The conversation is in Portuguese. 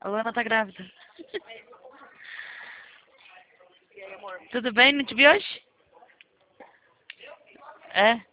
A Luana tá grávida. Tudo bem? Não te vi hoje? É?